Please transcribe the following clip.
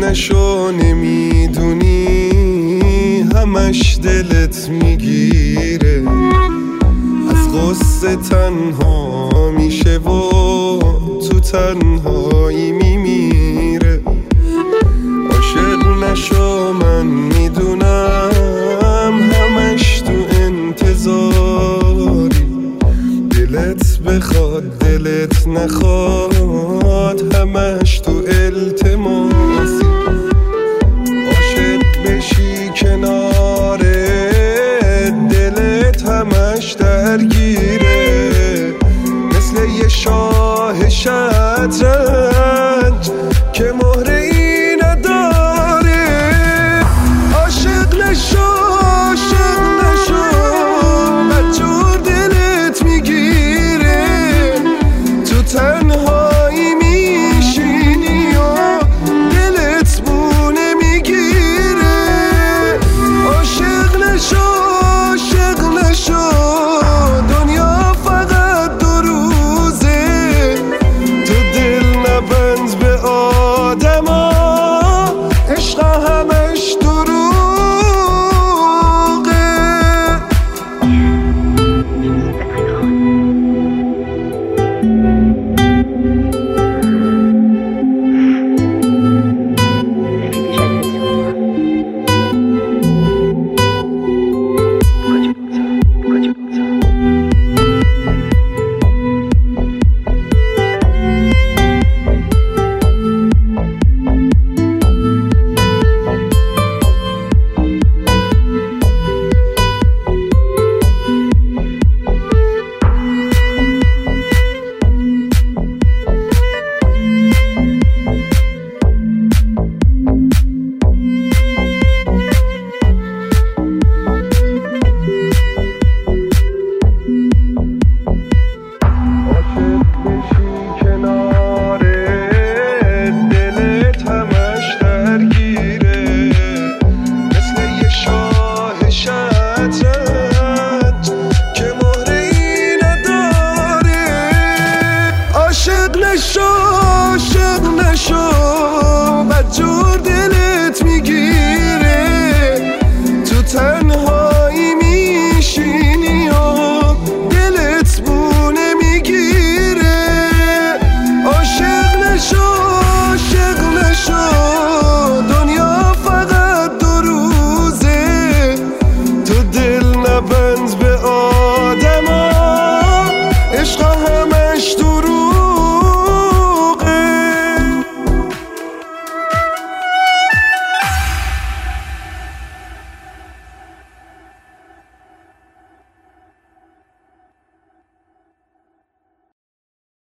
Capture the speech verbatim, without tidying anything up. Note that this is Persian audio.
نشو نمیدونی همش دلت میگیره، از غصه تنها میشه و تو تنهایی میمیره. عاشق نشو من میدونم همش تو انتظاری، دلت بخواد دلت نخواد همش تو التماسی. عاشق بشی کنار دلت همش درگیره، مثل یه شاه شطرنج که مهره ای نداره. عاشق نشو عاشق نشو بدجور دلت میگیره، تو تنهایی میشینی و دلت بونه میگیره. عاشق نشو عاشق نشو دنیا فقط دو روزه، تو دل نبند به آدما عشق همش دروغه. عاشق نشو بدجور دلت میگی